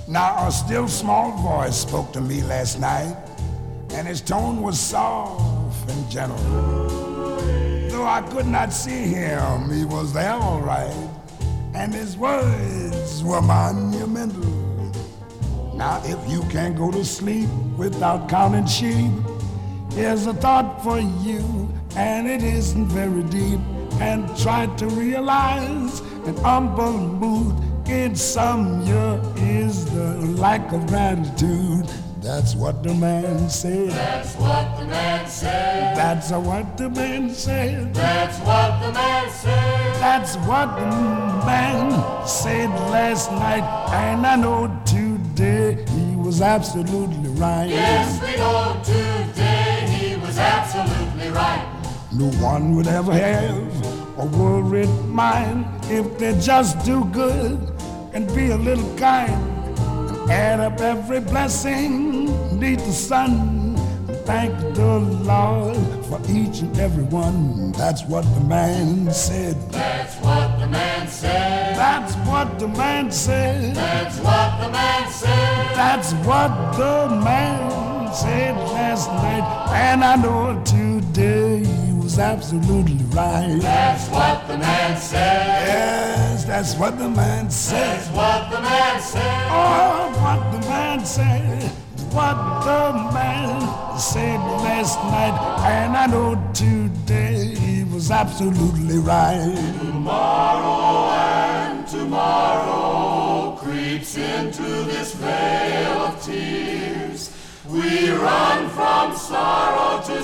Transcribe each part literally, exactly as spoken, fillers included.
Now, a still small voice spoke to me last night, and his tone was soft and gentle. Though I could not see him, he was there all right, and his words were monumental. Now, if you can't go to sleep without counting sheep, here's a thought for you, and it isn't very deep. And try to realize an humble mood in some year is the lack of gratitude. That's what the man said. That's what the man said. That's what the man said. That's what the man said. That's what the man said last night. And I know today he was absolutely right. Yes, we know today he was absolutely right. No one would ever have a worried mind if they just do good and be a little kind and add up every blessing beneath the sun and thank the Lord for each and every one. That's what the man said. That's what the man said. That's what the man said. That's what the man said. That's what the man said last night, and I know today he was absolutely right. That's what the man said. Yes, that's what the man said. That's what the man said. Oh, what the man said. What the man said last night, and I know today he was absolutely right. Tomorrow and tomorrow creeps into this vale of tears. We run from sorrow to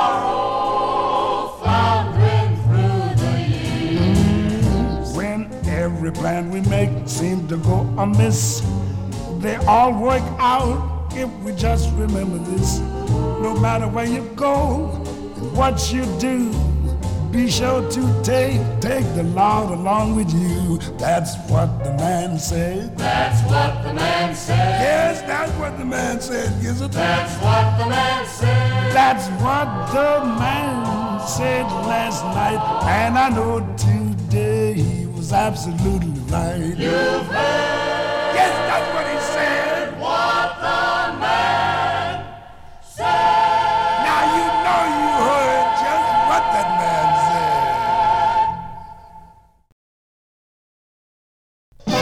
sorrow, floundering through the years. When every plan we make seems to go amiss, they all work out if we just remember this. No matter where you go and what you do, be sure to take, take the Lord along with you. That's what the man said. That's what the man said. Yes, that's what the man said. Yes, it That's what the man said. That's what the man said last night, and I know today he was absolutely right. You